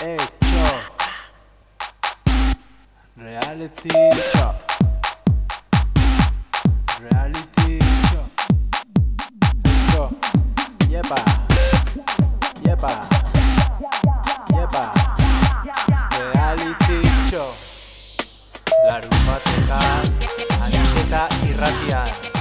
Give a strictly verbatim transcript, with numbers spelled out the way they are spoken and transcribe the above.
hecho. Reality show. Reality show. Hecho. Yepa. Yepa. Yepa. Reality show. Larunbateka, Ariketa irratian.